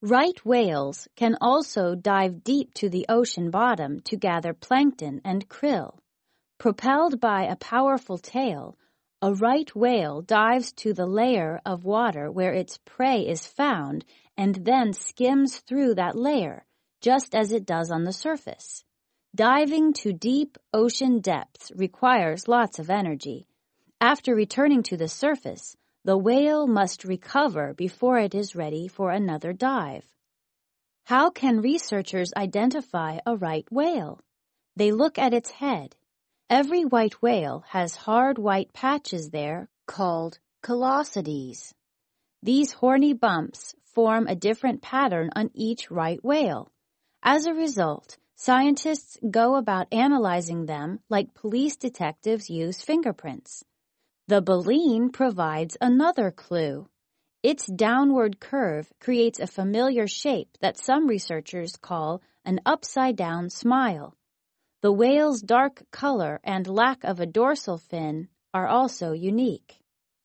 Right whales can also dive deep to the ocean bottom to gather plankton and krill. Propelled by a powerful tail, a right whale dives to the layer of water where its prey is found and then skims through that layer, just as it does on the surface. Diving to deep ocean depths requires lots of energy. After returning to the surface, the whale must recover before it is ready for another dive. How can researchers identify a right whale? They look at its head. Every white whale has hard white patches there called callosities. These horny bumps form a different pattern on each right whale. As a result, scientists go about analyzing them like police detectives use fingerprints. The baleen provides another clue. Its downward curve creates a familiar shape that some researchers call an upside-down smile. The whale's dark color and lack of a dorsal fin are also unique.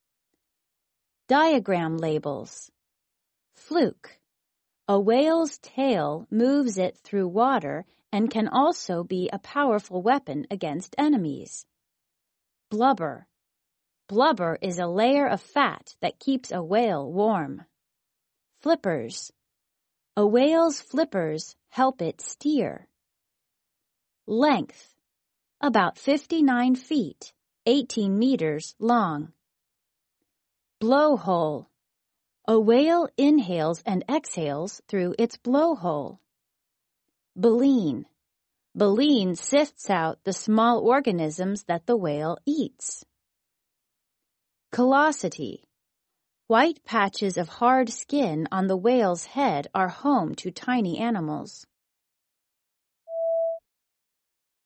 Diagram labels. Fluke. A whale's tail moves it through water and can also be a powerful weapon against enemies. Blubber. Blubber is a layer of fat that keeps a whale warm. Flippers. A whale's flippers help it steer. Length. About 59 feet, 18 meters long. Blowhole. A whale inhales and exhales through its blowhole. Baleen. Baleen sifts out the small organisms that the whale eats. Callosity. White patches of hard skin on the whale's head are home to tiny animals.